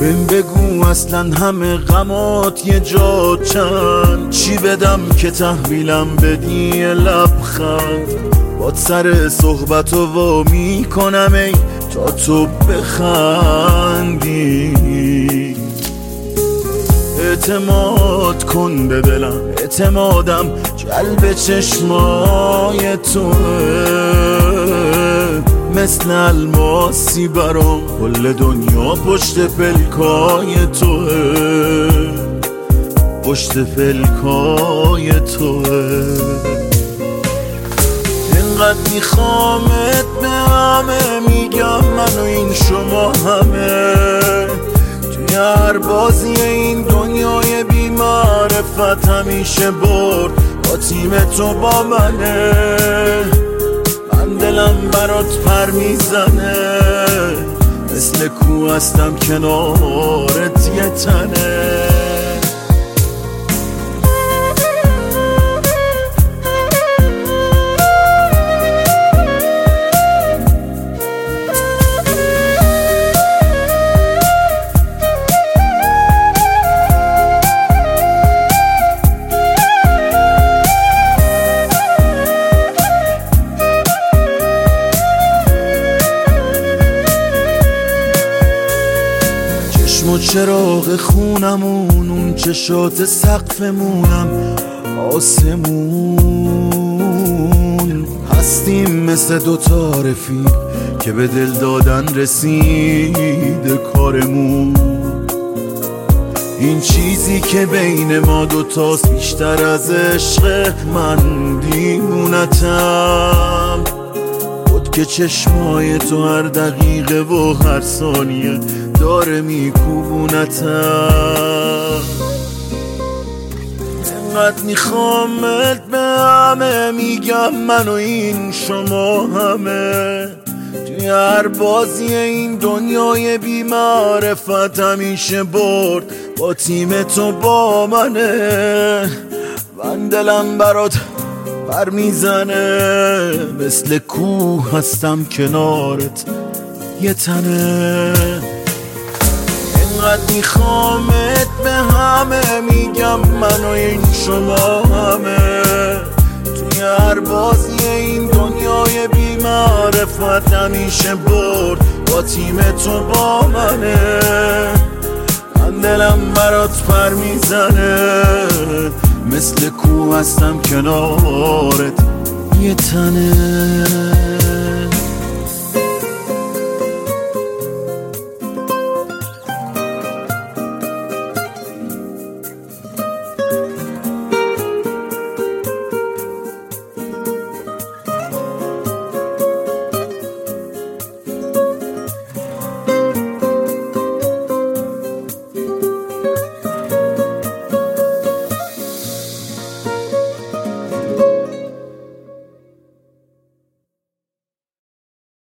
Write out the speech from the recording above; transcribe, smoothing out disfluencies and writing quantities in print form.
بهم بگو اصلا همه غمات یه جا چند، چی بدم که تحویلم بدی یه لبخند. باد سر صحبتو وا میکنم ای تا تو بخندی. اعتماد کن به دلم، اعتمادم جلب چشمای توه. مثل الماسی برام کل دنیا پشت پلکای توه، پشت پلکای توه. اینقدر میخوامت به همه میگم من و این شما همه. توی هر بازی این دنیای بی معرفت همیشه برد با تیم تو با منه. من دلم برات پر میزنه، مثل کوه هستم کنارت یه تنه. چشم و چراغ خونمون، اون چشات سقفمونم آسمون. هستیم مثل دوتا رفیق که به دل دادن رسیده کارمون. این چیزی که بین ما دوتاست بیشتر از عشق، من دیوونتم. که چشمای تو هر دقیقه و هر ثانیه داره میکوبونتم. انقدر میخوامت به همه میگم من و این شما همه. توی هر بازی این دنیای بی معرفت همیشه برد با تیم تو با منه. من دلم برات پر میزنه، مثل کوه هستم کنارت یه تنه. اینقدر میخوامت به همه میگم من و این شما همه. توی هر بازی این دنیای بی معرفت همیشه برد با تیم تو با منه. من دلم برات پر میزنه، مثل کوه هستم کنارت یه تنه.